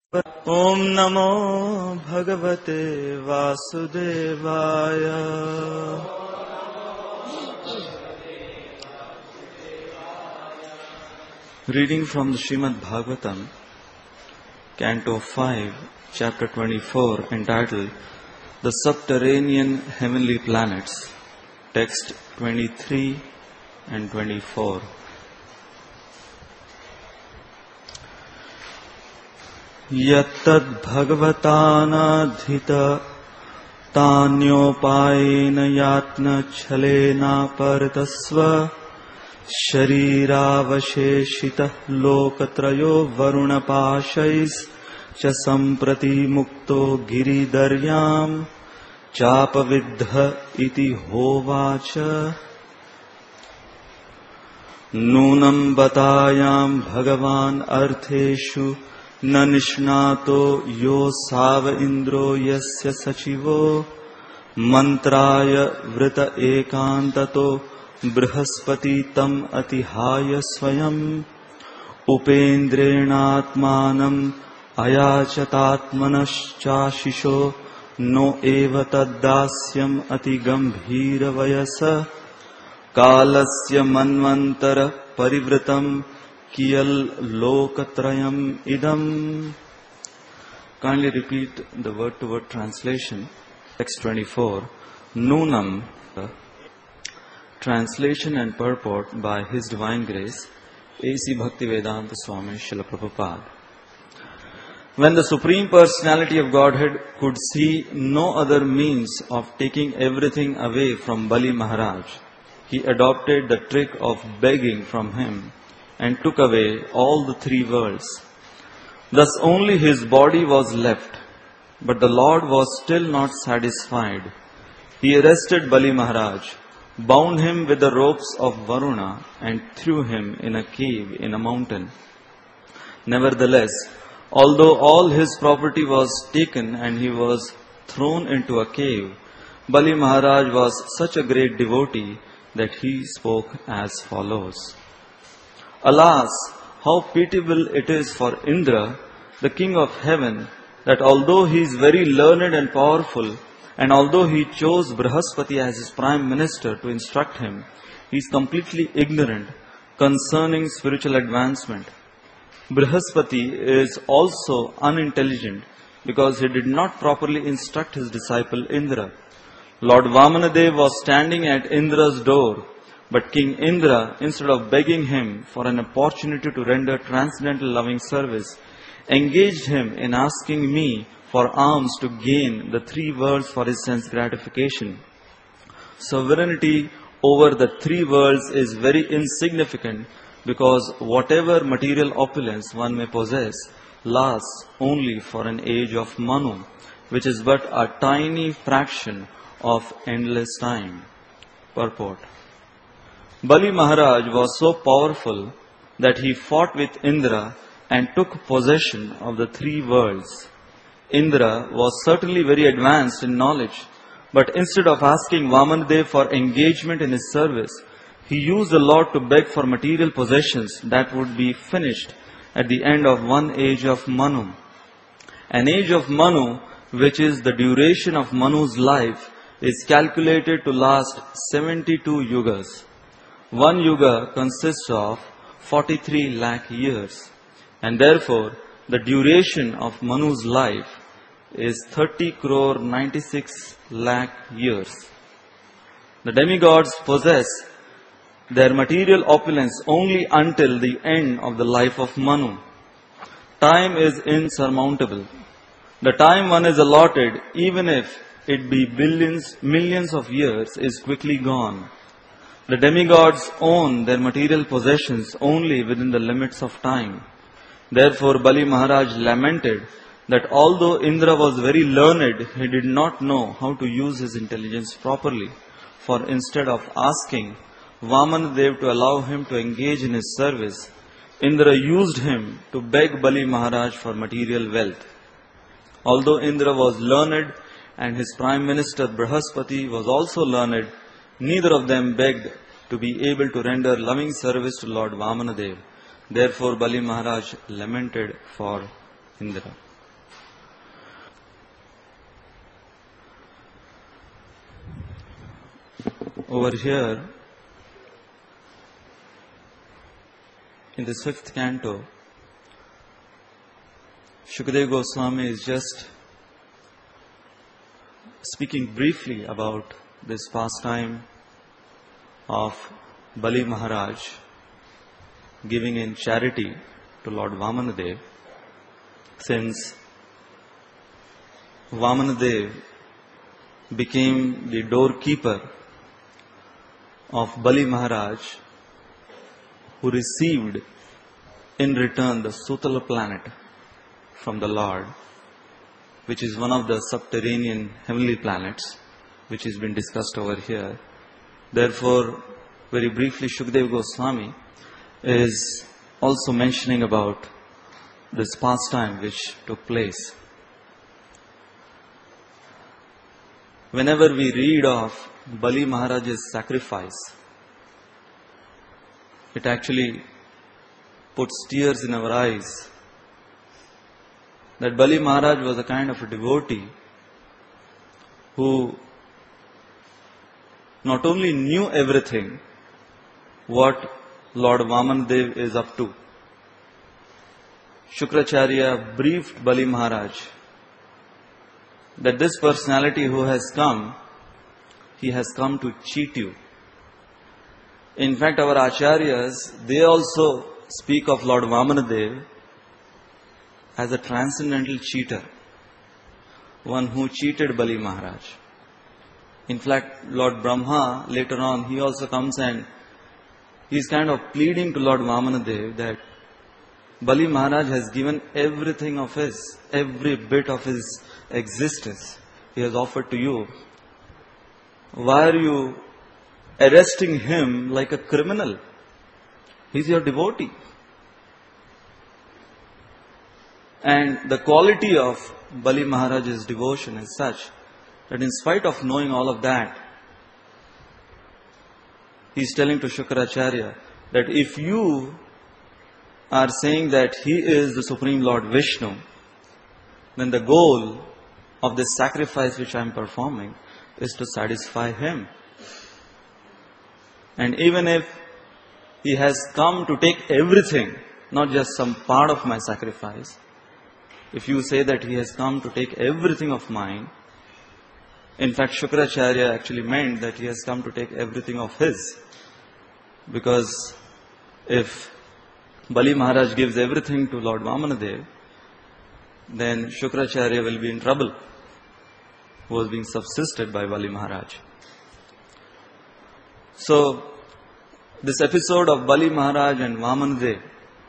Om Namo Bhagavate Vasudevaya. Reading from the Srimad Bhagavatam, Canto 5, Chapter 24, entitled The Subterranean Heavenly Planets, Text 23 and 24. Yattad bhagavatanaadhita tanyopayena yatna chalena paratasva sharirāvasheshitah lokatrayo varunapāshais cha samprati mukto giridaryam chapavidha iti hovacha. Nunam batayam bhagavan artheshu na nishnato yo sava indro yasya sachivo mantraya vrita ekantato brihaspati tam atihaya swayam upendrenatmanam ayachatatmanascha no eva taddasyam atigambhira vayasa kalasya manvantara parivritam Kiyal Lokatrayam Idam. Kindly repeat the word-to-word translation. Text 24. Nunam. Translation and purport by His Divine Grace, A.C. Bhaktivedanta Swami Srila Prabhupada. When the Supreme Personality of Godhead could see no other means of taking everything away from Bali Maharaj, he adopted the trick of begging from him and took away all the three worlds. Thus only his body was left, but the Lord was still not satisfied. He arrested Bali Maharaj, bound him with the ropes of Varuna and threw him in a cave in a mountain. Nevertheless, although all his property was taken and he was thrown into a cave, Bali Maharaj was such a great devotee that he spoke as follows. Alas, how pitiable it is for Indra, the king of heaven, that although he is very learned and powerful, and although he chose Brihaspati as his prime minister to instruct him, he is completely ignorant concerning spiritual advancement. Brihaspati is also unintelligent because he did not properly instruct his disciple Indra. Lord Vamanadev was standing at Indra's door, but King Indra, instead of begging him for an opportunity to render transcendental loving service, engaged him in asking me for alms to gain the three worlds for his sense gratification. Sovereignty over the three worlds is very insignificant because whatever material opulence one may possess lasts only for an age of Manu, which is but a tiny fraction of endless time. Purport. Bali Maharaj was so powerful that he fought with Indra and took possession of the three worlds. Indra was certainly very advanced in knowledge, but instead of asking Vamanadev for engagement in his service, he used the Lord to beg for material possessions that would be finished at the end of one age of Manu. An age of Manu, which is the duration of Manu's life, is calculated to last 72 yugas. One yuga consists of 43 lakh years, and therefore the duration of Manu's life is 30 crore 96 lakh years. The demigods possess their material opulence only until the end of the life of Manu. Time is insurmountable. The time one is allotted, even if it be billions, millions of years, is quickly gone. The demigods own their material possessions only within the limits of time. Therefore, Bali Maharaj lamented that although Indra was very learned, he did not know how to use his intelligence properly. For instead of asking Vamanadev to allow him to engage in his service, Indra used him to beg Bali Maharaj for material wealth. Although Indra was learned and his prime minister Brihaspati was also learned, neither of them begged to be able to render loving service to Lord Vamanadev. Therefore, Bali Maharaj lamented for Indra. over here in this 5th canto, Shukadeva Goswami is just speaking briefly about this pastime of Bali Maharaj giving in charity to Lord Vamanadev, since Vamanadev became the doorkeeper of Bali Maharaj, who received in return the Sutala planet from the Lord, which is one of the subterranean heavenly planets, which has been discussed over here. Therefore, very briefly, Shukadeva Goswami is also mentioning about this pastime which took place. Whenever we read of Bali Maharaj's sacrifice, it actually puts tears in our eyes that Bali Maharaj was a kind of a devotee who not only knew everything what Lord Vamanadev is up to. Shukracharya briefed Bali Maharaj that this personality who has come, he has come to cheat you. In fact, our acharyas, they also speak of Lord Vamanadev as a transcendental cheater, one who cheated Bali Maharaj. In fact, Lord Brahma, later on, he also comes and he is kind of pleading to Lord Vamanadev that Bali Maharaj has given everything of his, every bit of his existence he has offered to you. Why are you arresting him like a criminal? He is your devotee. And the quality of Bali Maharaj's devotion is such that in spite of knowing all of that, he is telling to Shukracharya that if you are saying that he is the Supreme Lord Vishnu, then the goal of this sacrifice which I am performing is to satisfy him. And even if he has come to take everything, not just some part of my sacrifice, if you say that he has come to take everything of mine, in fact Shukracharya actually meant that he has come to take everything of his. Because if Bali Maharaj gives everything to Lord Vamanadev, then Shukracharya will be in trouble, who was being subsisted by Bali Maharaj. So, this episode of Bali Maharaj and Vamanadev,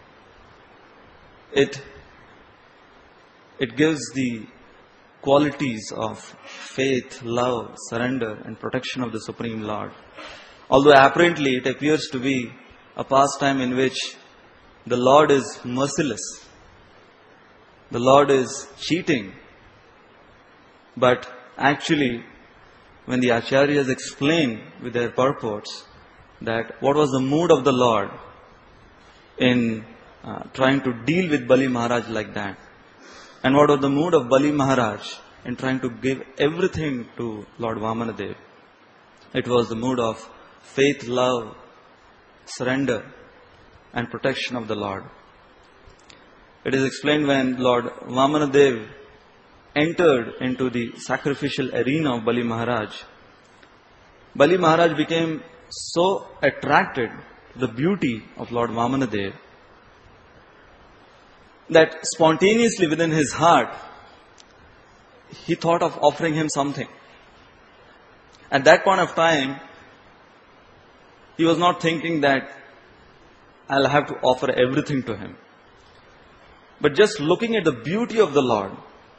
it gives the qualities of faith, love, surrender and protection of the Supreme Lord. Although apparently it appears to be a pastime in which the Lord is merciless, the Lord is cheating, but actually when the acharyas explain with their purports that what was the mood of the Lord in trying to deal with Bali Maharaj like that, and what was the mood of Bali Maharaj in trying to give everything to Lord Vamanadev, it was the mood of faith, love, surrender and protection of the Lord. It is explained when Lord Vamanadev entered into the sacrificial arena of Bali Maharaj, Bali Maharaj became so attracted to the beauty of Lord Vamanadev that spontaneously within his heart, he thought of offering him something. At that point of time, he was not thinking that I'll have to offer everything to him. But just looking at the beauty of the Lord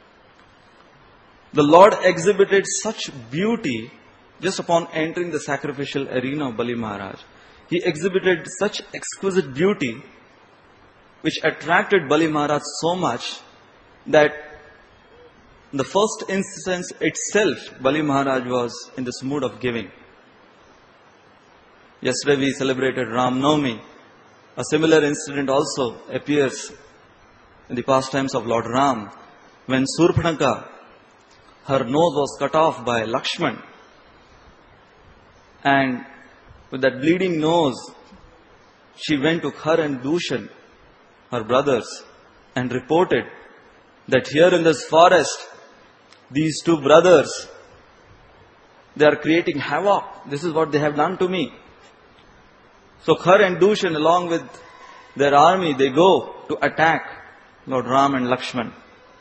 exhibited such beauty just upon entering the sacrificial arena of Bali Maharaj. He exhibited such exquisite beauty which attracted Bali Maharaj so much that in the first instance itself, Bali Maharaj was in this mood of giving. Yesterday we celebrated Ram Navami. A similar incident also appears in the pastimes of Lord Ram, when Surpanaka, her nose was cut off by Lakshman. And with that bleeding nose, she went to Khar and Dushan, her brothers, and reported that here in this forest, these two brothers, they are creating havoc. This is what they have done to me. So Khar and Dushan, along with their army, they go to attack Lord Ram and Lakshman.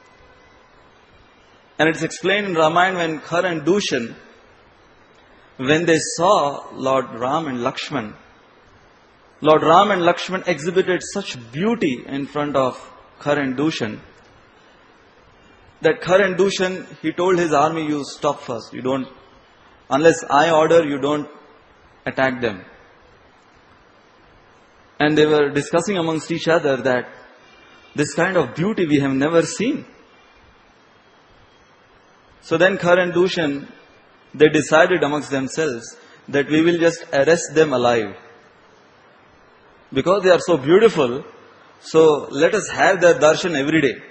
And it's explained in Ramayana when Khar and Dushan, when they saw Lord Ram and Lakshman exhibited such beauty in front of Khar and Dushan, that Khar and Dushan, he told his army, you stop first. You don't, unless I order, you don't attack them. And they were discussing amongst each other that this kind of beauty we have never seen. So then Khar and Dushan, they decided amongst themselves that we will just arrest them alive. Because they are so beautiful, so let us have their darshan every day.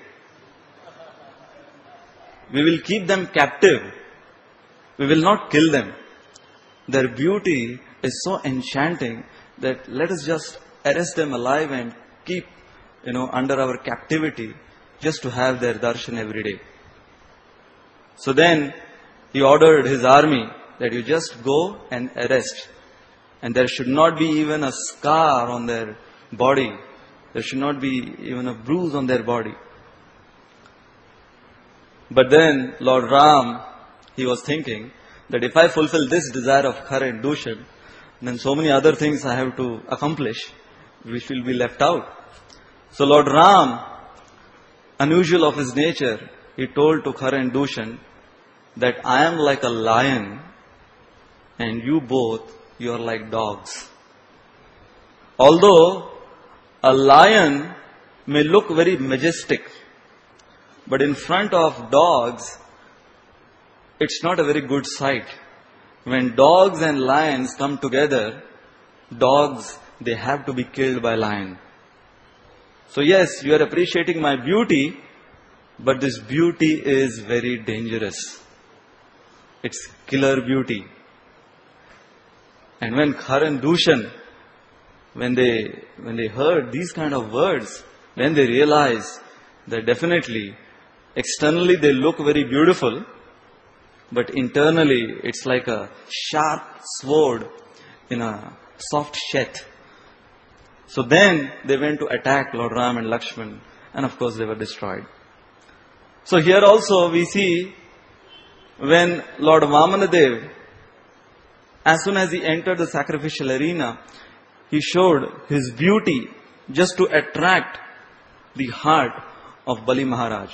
We will keep them captive. We will not kill them. Their beauty is so enchanting that let us just arrest them alive and keep, under our captivity, just to have their darshan every day. So then he ordered his army that you just go and arrest. And there should not be even a scar on their body. There should not be even a bruise on their body. But then Lord Ram, he was thinking that if I fulfill this desire of Khar and Dushan, then so many other things I have to accomplish, which will be left out. So Lord Ram, unusual of his nature, he told to Khar and Dushan that I am like a lion and you both, you are like dogs. Although a lion may look very majestic, but in front of dogs, it's not a very good sight. When dogs and lions come together, dogs, they have to be killed by lion. So yes, you are appreciating my beauty, but this beauty is very dangerous. It's killer beauty. And when Khar and Dushan, when they heard these kind of words, then they realized that definitely, externally they look very beautiful, but internally it's like a sharp sword in a soft shet. So then they went to attack Lord Ram and Lakshman, and of course they were destroyed. So here also we see when Lord Vamanadev, as soon as he entered the sacrificial arena, he showed his beauty just to attract the heart of Bali Maharaj.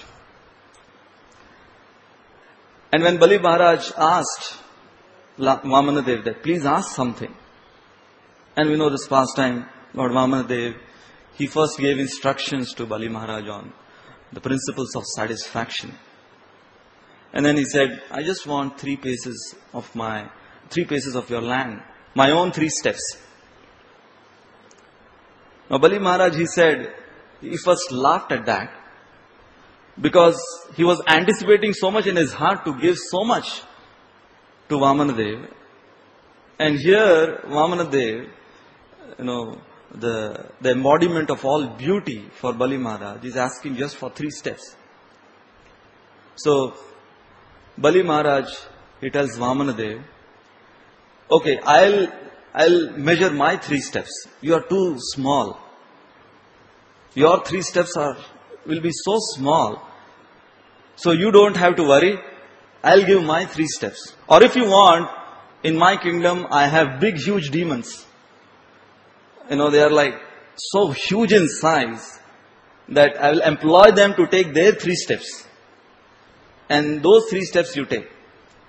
And when Bali Maharaj asked Vamanadev that, please ask something. And we know this pastime, Lord Vamanadev, he first gave instructions to Bali Maharaj on the principles of satisfaction. And then he said, I just want 3 paces of your land, my own 3 steps. Now Bali Maharaj, he said, he first laughed at that because he was anticipating so much in his heart to give so much to Vamanadev. And here Vamanadev, the embodiment of all beauty for Bali Maharaj is asking just for 3 steps. So Bali Maharaj, he tells Vamanadev, okay, I'll measure my 3 steps. You are too small. Your 3 steps will be so small. So you don't have to worry. I'll give my 3 steps. Or if you want, in my kingdom, I have big, huge demons. They are like so huge in size that I will employ them to take their 3 steps. And those 3 steps you take.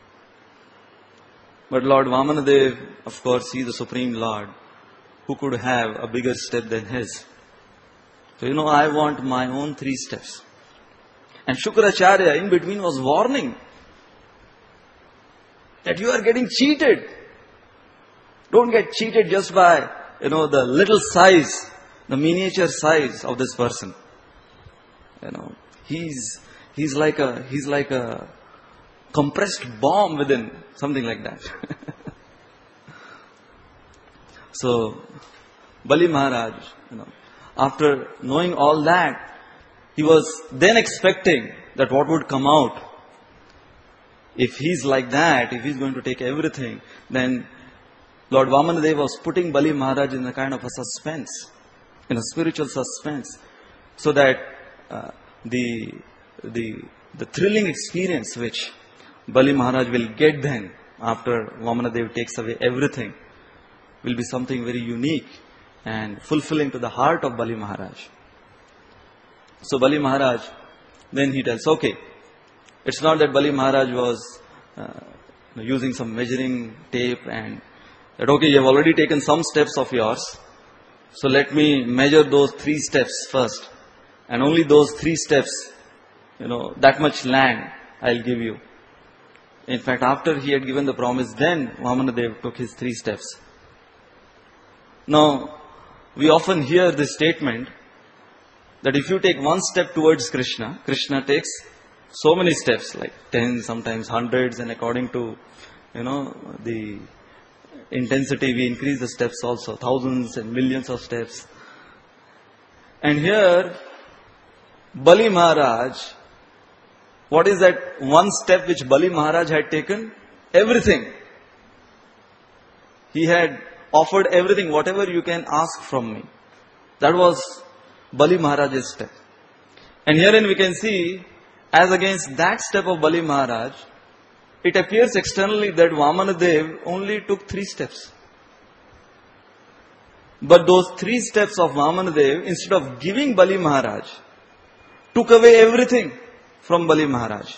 But Lord Vamanadev, of course, he is the Supreme Lord, who could have a bigger step than his. So, I want my own 3 steps. And Shukracharya in between was warning that you are getting cheated. Don't get cheated just by, the little size, the miniature size of this person. He's like a compressed bomb within, something like that. So, Bali Maharaj, after knowing all that, he was then expecting that what would come out. If he's like that, if he's going to take everything, then Lord Vamanadeva was putting Bali Maharaj in a kind of a suspense, in a spiritual suspense, so that the thrilling experience which Bali Maharaj will get then after Vamanadeva takes away everything will be something very unique and fulfilling to the heart of Bali Maharaj. So Bali Maharaj, then he tells, okay, it's not that Bali Maharaj was using some measuring tape and that, okay, you have already taken some steps of yours, so let me measure those 3 steps first. And only those 3 steps, that much land I'll give you. In fact, after he had given the promise, then Vamanadeva took his 3 steps. Now, we often hear this statement that if you take 1 step towards Krishna, Krishna takes so many steps, like 10, sometimes hundreds, and according to, the intensity, we increase the steps also, thousands and millions of steps. And here, Bali Maharaj, what is that 1 step which Bali Maharaj had taken? Everything. He had offered everything, whatever you can ask from me. That was Bali Maharaj's step. And herein we can see, as against that step of Bali Maharaj, it appears externally that Vamanadeva only took 3 steps. But those 3 steps of Vamanadeva, instead of giving Bali Maharaj, took away everything from Bali Maharaj.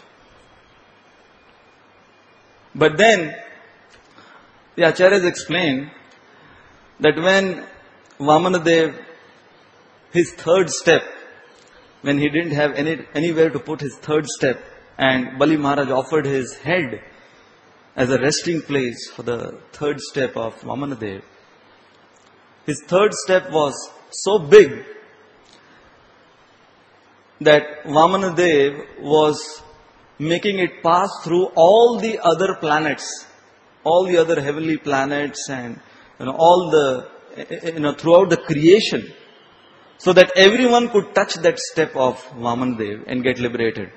But then, the Acharyas explain that when Vamanadeva, his 3rd step, when he didn't have anywhere to put his 3rd step, and Bali Maharaj offered his head as a resting place for the 3rd step of Vamanadeva, his 3rd step was so big that Vamanadeva was making it pass through all the other planets, all the other heavenly planets, and all the throughout the creation, so that everyone could touch that step of Vamanadeva and get liberated.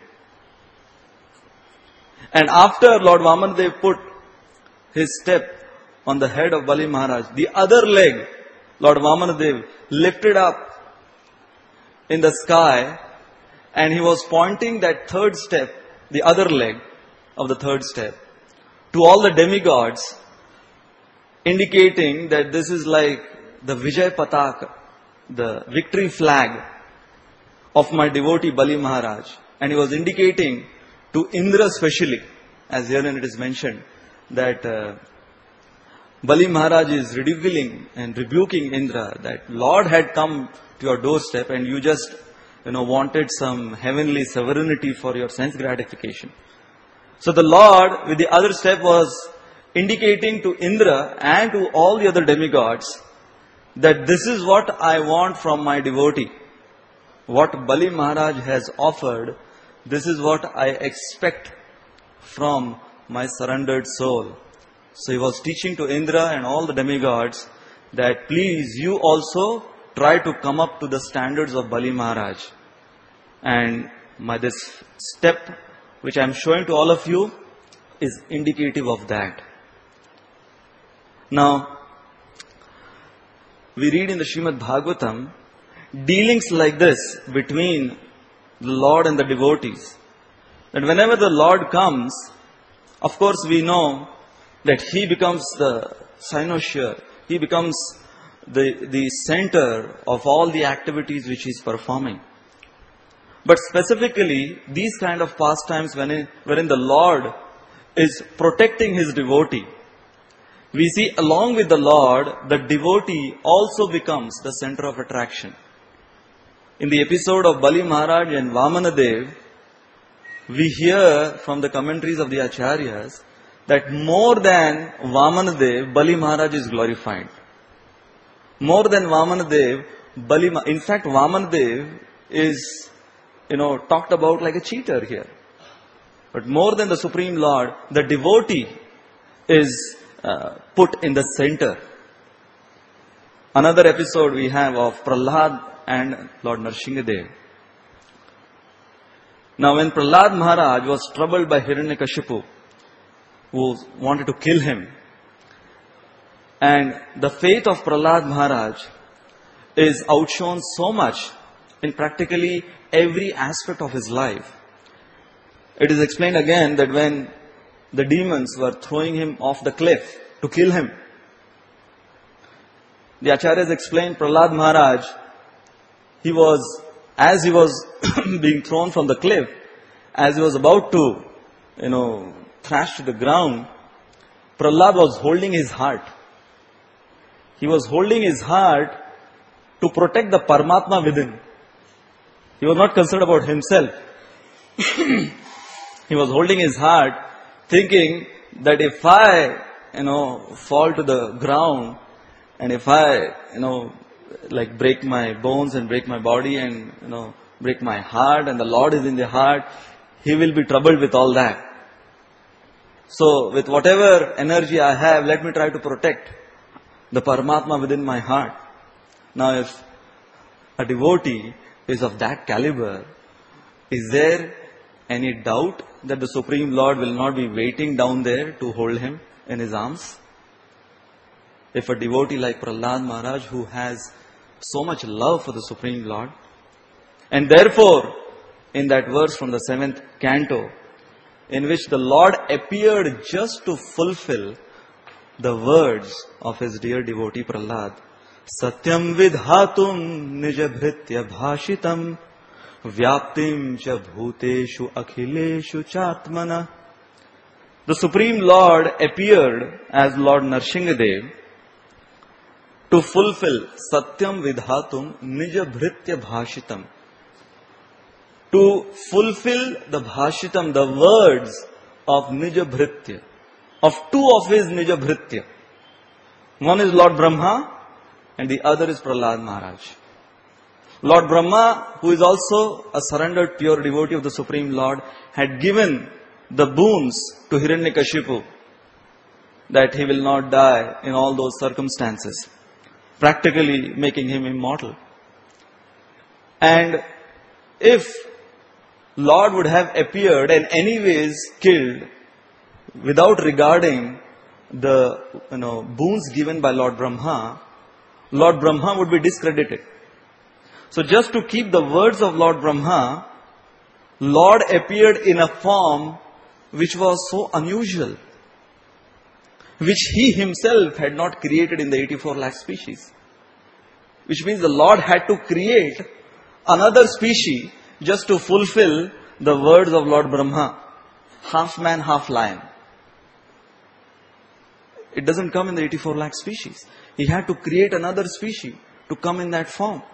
And after Lord Vamanadeva put his step on the head of Bali Maharaj, the other leg, Lord Vamanadeva lifted up in the sky, and he was pointing that 3rd step, the other leg of the 3rd step, to all the demigods, indicating that this is like the Vijay Pataka, the victory flag of my devotee Bali Maharaj. And he was indicating to Indra specially, as herein it is mentioned, that Bali Maharaj is ridiculing and rebuking Indra, that Lord had come to your doorstep and you just, wanted some heavenly sovereignty for your sense gratification. So the Lord, with the other step, was indicating to Indra and to all the other demigods that this is what I want from my devotee. What Bali Maharaj has offered, this is what I expect from my surrendered soul. So he was teaching to Indra and all the demigods that please you also try to come up to the standards of Bali Maharaj. And this step which I am showing to all of you is indicative of that. Now, we read in the Srimad Bhagavatam dealings like this between the Lord and the devotees. That whenever the Lord comes, of course we know that He becomes the cynosure. He becomes the center of all the activities which He is performing. But specifically, these kind of pastimes wherein the Lord is protecting His devotee, we see along with the Lord, the devotee also becomes the center of attraction. In the episode of Bali Maharaj and Vamanadeva, we hear from the commentaries of the Acharyas that more than Vamanadeva, Bali Maharaj is glorified. More than Vamanadeva, in fact Vamanadeva is, talked about like a cheater here. But more than the Supreme Lord, the devotee is put in the center. Another episode we have of Prahlad and Lord Nrsimhadev. Now when Prahlad Maharaj was troubled by Hiranyakashipu, who wanted to kill him, and the faith of Prahlad Maharaj is outshone so much in practically every aspect of his life. It is explained again that when the demons were throwing him off the cliff to kill him, the Acharyas explained Prahlad Maharaj, as he was being thrown from the cliff, as he was about to, thrash to the ground, Prahlad was holding his heart. He was holding his heart to protect the Paramatma within. He was not concerned about himself. He was holding his heart, thinking that if I, fall to the ground, and if I, break my bones and break my body and, break my heart, and the Lord is in the heart, He will be troubled with all that. So, with whatever energy I have, let me try to protect the Paramatma within my heart. Now, if a devotee is of that caliber, is there any doubt that the Supreme Lord will not be waiting down there to hold him in His arms? If a devotee like Prahlad Maharaj, who has so much love for the Supreme Lord, and therefore, in that verse from the 7th canto, in which the Lord appeared just to fulfill the words of his dear devotee Prahlad, Satyam vidhatum nijabhritya bhashitam vyaptim cha bhuteshu akhileshu chatmana. The Supreme Lord appeared as Lord Nrsimhadev to fulfill Satyam vidhatum nijabhritya bhashitam. To fulfill the bhashitam, the words of Nijabhritya, of two of his Nijabhritya. One is Lord Brahma and the other is Prahlad Maharaj. Lord Brahma, who is also a surrendered pure devotee of the Supreme Lord, had given the boons to Hiranyakashipu that he will not die in all those circumstances, practically making him immortal. And if Lord would have appeared and anyways killed without regarding the boons given by Lord Brahma would be discredited. So just to keep the words of Lord Brahma, Lord appeared in a form which was so unusual, which He Himself had not created in the 84 lakh species. Which means the Lord had to create another species just to fulfill the words of Lord Brahma. Half man, half lion. It doesn't come in the 84 lakh species. He had to create another species to come in that form.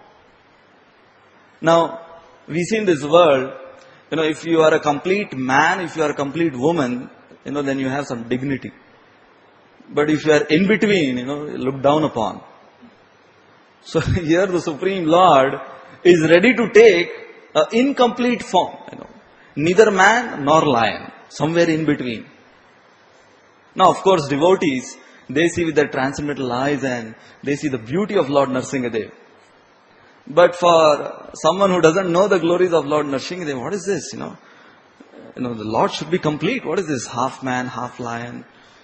Now, we see in this world, if you are a complete man, if you are a complete woman, then you have some dignity. But if you are in between, looked down upon. So here the Supreme Lord is ready to take an incomplete form, neither man nor lion, somewhere in between. Now, of course, devotees, they see with their transcendental eyes and they see the beauty of Lord Nrsimhadev. But for someone who doesn't know the glories of Lord Nrsimhadev, what is this? The Lord should be complete. What is this? Half man, half lion.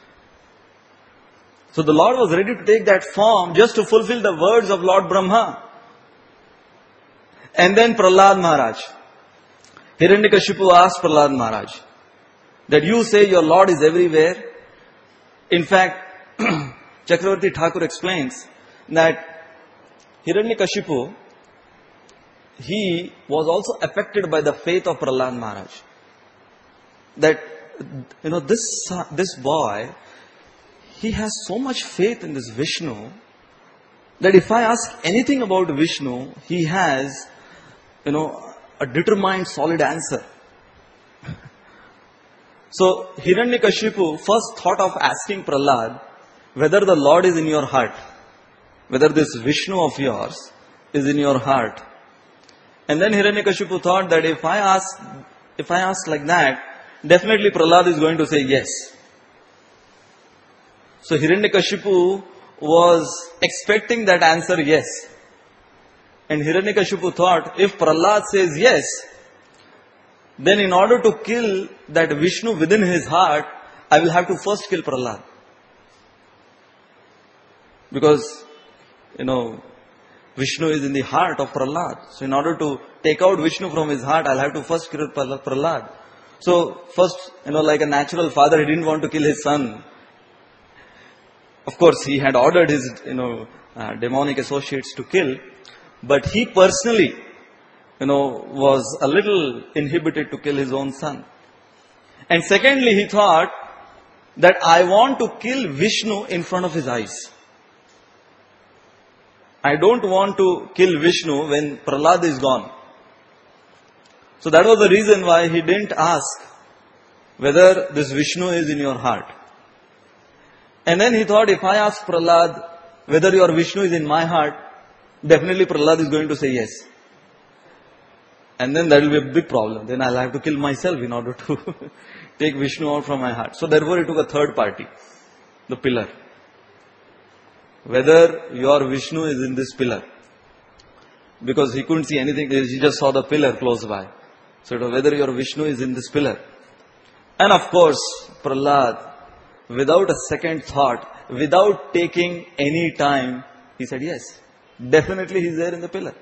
So the Lord was ready to take that form just to fulfill the words of Lord Brahma. And then Prahlad Maharaj. Hiranyakashipu asked Prahlad Maharaj that you say your Lord is everywhere. In fact, Chakravarti Thakur explains that Hiranyakashipu, he was also affected by the faith of Prahlad Maharaj. That, this boy, he has so much faith in this Vishnu that if I ask anything about Vishnu, he has a determined, solid answer. So, Hiranyakashipu first thought of asking Prahlad whether the Lord is in your heart, whether this Vishnu of yours is in your heart. And then Hiranyakashipu thought that if I ask like that, definitely Prahlad is going to say yes. So Hiranyakashipu was expecting that answer yes. And Hiranyakashipu thought, if Prahlad says yes, then in order to kill that Vishnu within his heart, I will have to first kill Prahlad. Because, Vishnu is in the heart of Prahlad. So in order to take out Vishnu from his heart, I'll have to first kill Prahlad. So first, like a natural father, he didn't want to kill his son. Of course, he had ordered his, demonic associates to kill. But he personally, was a little inhibited to kill his own son. And secondly, he thought that I want to kill Vishnu in front of his eyes. I don't want to kill Vishnu when Prahlad is gone. So that was the reason why he didn't ask whether this Vishnu is in your heart. And then he thought, if I ask Prahlad whether your Vishnu is in my heart, definitely Prahlad is going to say yes. And then that will be a big problem. Then I'll have to kill myself in order to take Vishnu out from my heart. So therefore he took a third party, the pillar. Whether your Vishnu is in this pillar. Because he couldn't see anything, he just saw the pillar close by. So whether your Vishnu is in this pillar. And of course, Prahlad, without a second thought, without taking any time, he said yes. Definitely he is there in the pillar.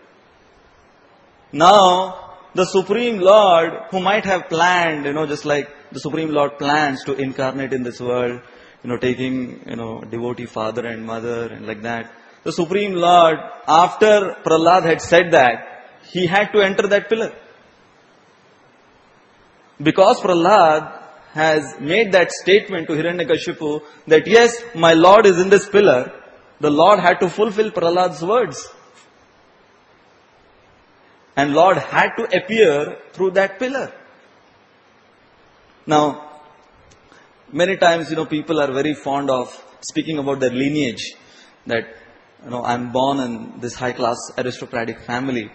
Now, the Supreme Lord, who might have planned, just like the Supreme Lord plans to incarnate in this world, taking, devotee father and mother and like that. The Supreme Lord, after Prahlad had said that, he had to enter that pillar. Because Prahlad has made that statement to Hiranyakashipu that yes, my Lord is in this pillar, the Lord had to fulfill Prahlad's words. And Lord had to appear through that pillar. Now, many times, people are very fond of speaking about their lineage. That, I'm born in this high-class aristocratic family.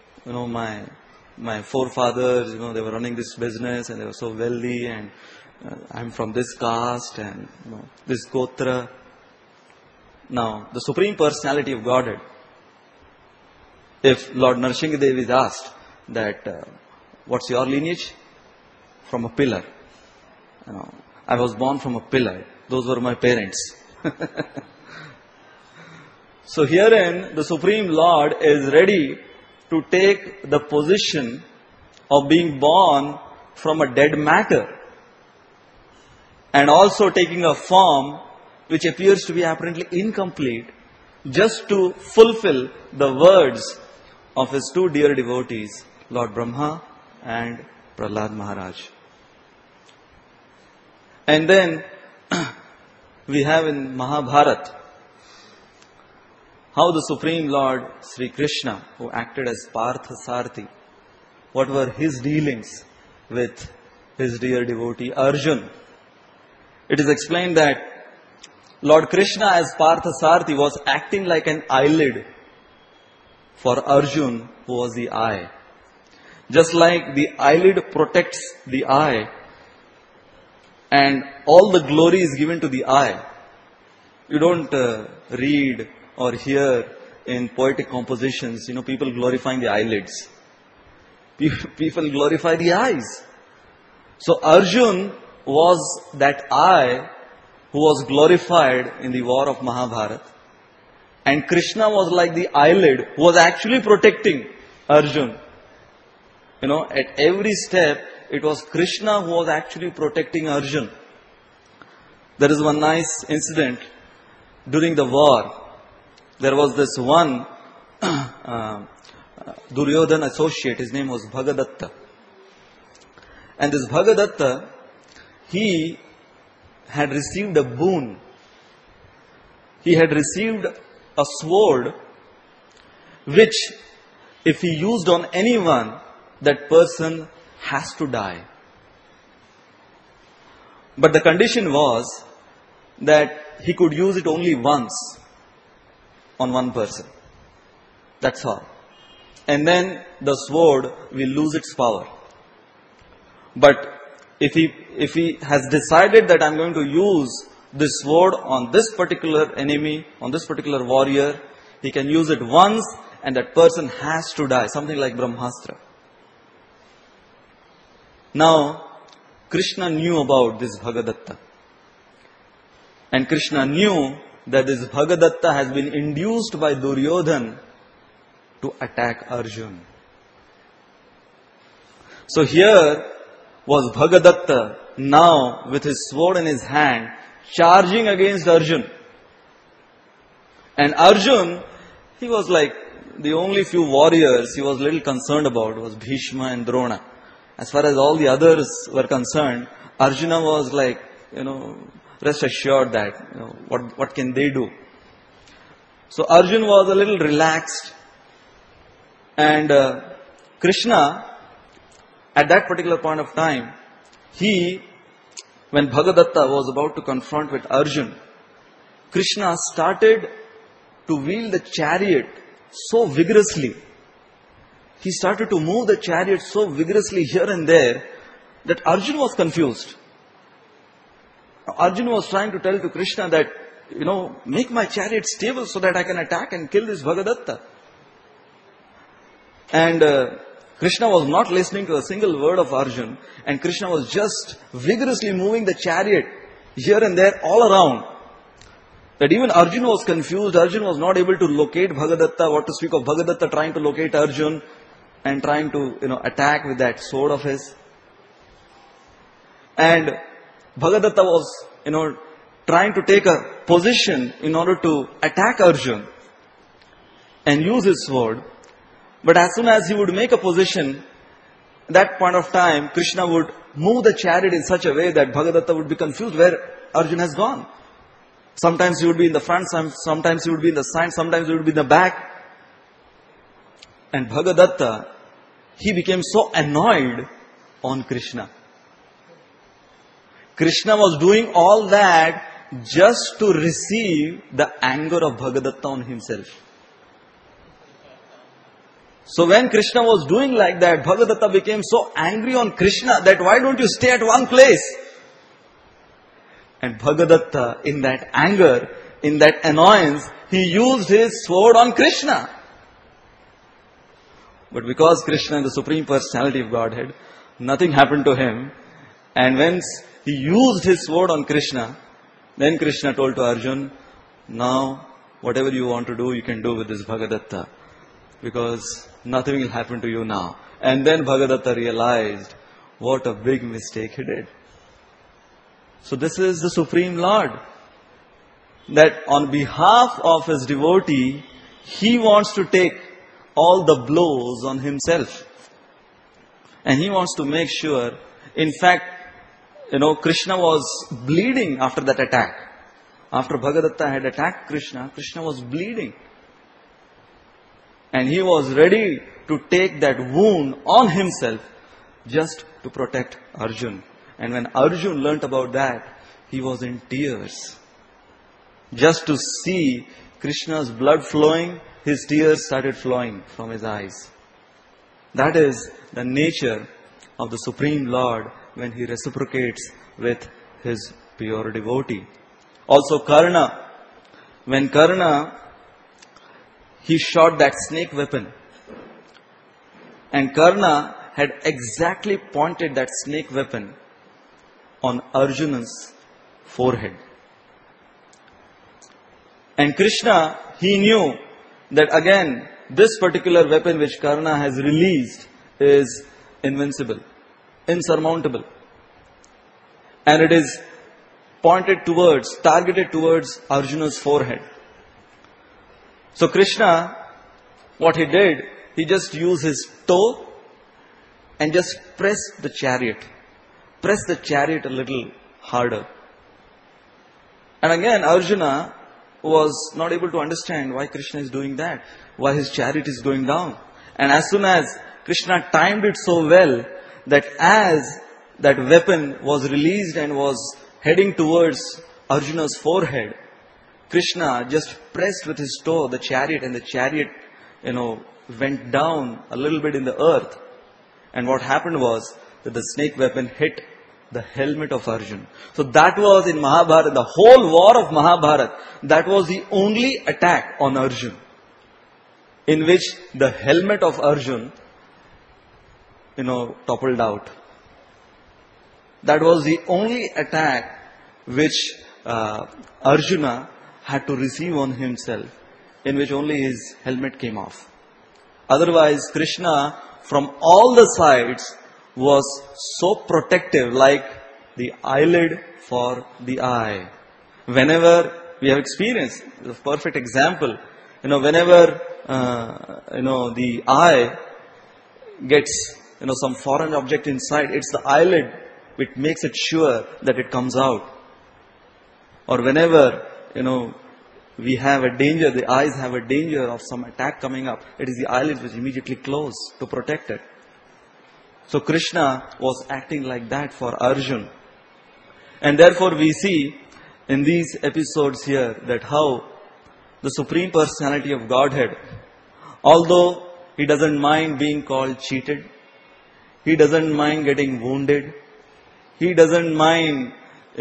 My forefathers, they were running this business and they were so wealthy, and I'm from this caste and, this gotra. Now, the Supreme Personality of Godhead, if Lord Narsinghadev is asked that, what's your lineage? From a pillar. I was born from a pillar. Those were my parents. So herein, the Supreme Lord is ready to take the position of being born from a dead matter. And also taking a form which appears to be apparently incomplete, just to fulfill the words of his two dear devotees, Lord Brahma and Prahlad Maharaj. And then we have in Mahabharata how the Supreme Lord Sri Krishna, who acted as Partha Sarthi, what were his dealings with his dear devotee Arjun. It is explained that Lord Krishna as Partha Sarthi was acting like an eyelid for Arjun, who was the eye. Just like the eyelid protects the eye and all the glory is given to the eye. You don't read or hear in poetic compositions, people glorifying the eyelids. People glorify the eyes. So Arjun was that eye who was glorified in the war of Mahabharata. And Krishna was like the eyelid who was actually protecting Arjun. At every step, it was Krishna who was actually protecting Arjun. There is one nice incident during the war. There was this one Duryodhana associate, his name was Bhagadatta. And this Bhagadatta, he had received a boon. He had received a sword which, if he used on anyone, that person has to die. But the condition was that he could use it only once on one person. That's all. And then the sword will lose its power. But if he has decided that I'm going to use this sword on this particular enemy, on this particular warrior. He can use it once and that person has to die. Something like Brahmastra. Now, Krishna knew about this Bhagadatta. And Krishna knew that this Bhagadatta has been induced by Duryodhan to attack Arjun. So here was Bhagadatta now with his sword in his hand charging against Arjun. And Arjun, he was like the only few warriors he was little concerned about was Bhishma and Drona. As far as all the others were concerned, Arjuna was like, rest assured that, what can they do? So Arjun was a little relaxed. And Krishna, at that particular point of time, when Bhagadatta was about to confront with Arjun, Krishna started to wield the chariot so vigorously. He started to move the chariot so vigorously here and there that Arjun was confused. Arjun was trying to tell to Krishna that, make my chariot stable so that I can attack and kill this Bhagadatta. And Krishna was not listening to a single word of Arjun, and Krishna was just vigorously moving the chariot here and there all around. That even Arjun was confused. Arjun was not able to locate Bhagadatta, what to speak of Bhagadatta trying to locate Arjun and trying to, attack with that sword of his. And Bhagadatta was, trying to take a position in order to attack Arjun and use his sword. But as soon as he would make a position, at that point of time, Krishna would move the chariot in such a way that Bhagadatta would be confused where Arjun has gone. Sometimes he would be in the front, sometimes he would be in the side, sometimes he would be in the back. And Bhagadatta, he became so annoyed on Krishna. Krishna was doing all that just to receive the anger of Bhagadatta on himself. So when Krishna was doing like that, Bhagadatta became so angry on Krishna that why don't you stay at one place? And Bhagadatta, in that anger, in that annoyance, he used his sword on Krishna. But because Krishna is the Supreme Personality of Godhead, nothing happened to him. And when he used his sword on Krishna, then Krishna told to Arjun, now whatever you want to do, you can do with this Bhagadatta. Because nothing will happen to you now. And then Bhagadatta realized what a big mistake he did. So this is the Supreme Lord. That on behalf of his devotee, he wants to take all the blows on himself. And he wants to make sure, in fact, Krishna was bleeding after that attack. After Bhagadatta had attacked Krishna, Krishna was bleeding. And he was ready to take that wound on himself just to protect Arjun. And when Arjun learnt about that, he was in tears. Just to see Krishna's blood flowing, his tears started flowing from his eyes. That is the nature of the Supreme Lord when he reciprocates with his pure devotee. Also Karna, when Karna, he shot that snake weapon. And Karna had exactly pointed that snake weapon on Arjuna's forehead. And Krishna, he knew that again, this particular weapon which Karna has released is invincible, insurmountable. And it is targeted towards Arjuna's forehead. So Krishna, what he did, he just used his toe and just pressed the chariot. Pressed the chariot a little harder. And again, Arjuna was not able to understand why Krishna is doing that, why his chariot is going down. And as soon as Krishna timed it so well that as that weapon was released and was heading towards Arjuna's forehead, Krishna just pressed with his toe the chariot, and the chariot, went down a little bit in the earth. And what happened was that the snake weapon hit the helmet of Arjun. So that was in Mahabharata, the whole war of Mahabharata, that was the only attack on Arjun, in which the helmet of Arjun, toppled out. That was the only attack which Arjuna had to receive on himself, in which only his helmet came off. Otherwise, Krishna, from all the sides, was so protective, like the eyelid for the eye. Whenever we have experienced, the perfect example, whenever, the eye gets, some foreign object inside, it's the eyelid which makes it sure that it comes out. Or whenever, we have a danger, the eyes have a danger of some attack coming up, it is the eyelids which immediately close to protect it. So Krishna was acting like that for Arjun. And therefore we see in these episodes here that how the Supreme Personality of Godhead, although He doesn't mind being called cheated, He doesn't mind getting wounded, He doesn't mind,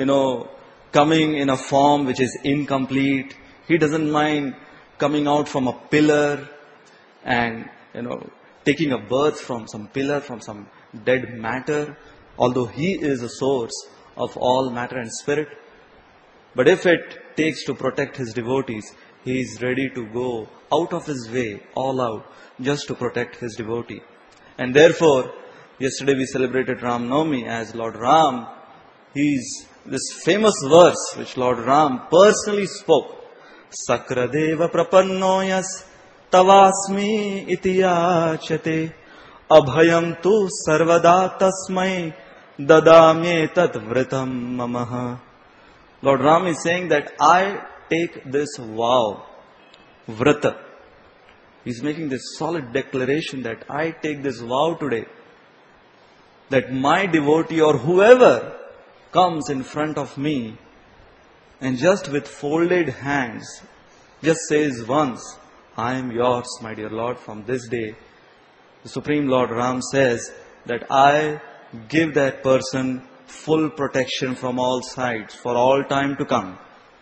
coming in a form which is incomplete, He doesn't mind coming out from a pillar and, taking a birth from some pillar, from some dead matter, although He is the source of all matter and spirit. But if it takes to protect His devotees, He is ready to go out of His way, all out, just to protect His devotee. And therefore, yesterday we celebrated Ram Navami as Lord Ram. This famous verse which Lord Ram personally spoke. Sakradeva prapannoyas tavasmi itiyachate abhayam tu sarvada tasmai dadamye tat vritam mamaha. Lord Ram is saying that I take this vow, vrata. He's making this solid declaration that I take this vow today, that my devotee or whoever comes in front of me and just with folded hands just says once, I am yours, my dear Lord, from this day. The Supreme Lord Ram says that I give that person full protection from all sides for all time to come.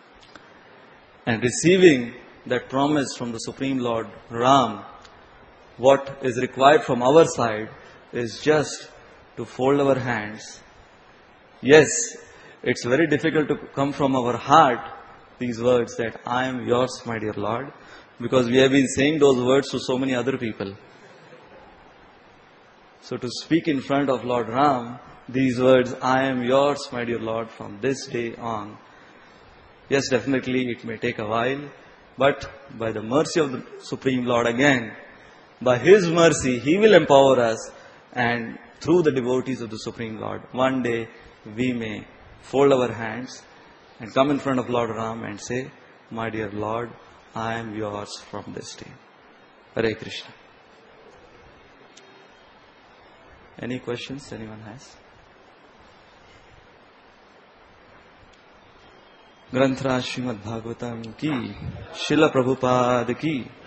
And receiving that promise from the Supreme Lord Ram, what is required from our side is just to fold our hands. Yes, it's very difficult to come from our heart, these words that I am yours, my dear Lord, because we have been saying those words to so many other people. So to speak in front of Lord Ram, these words, I am yours, my dear Lord, from this day on. Yes, definitely it may take a while, but by the mercy of the Supreme Lord again, by His mercy, He will empower us, and through the devotees of the Supreme Lord, one day we may fold our hands and come in front of Lord Ram and say, my dear Lord, I am yours from this day. Hare Krishna. Any questions anyone has? ग्रंथराज Shrimad Bhagavatam की, शिला प्रभुपाद की.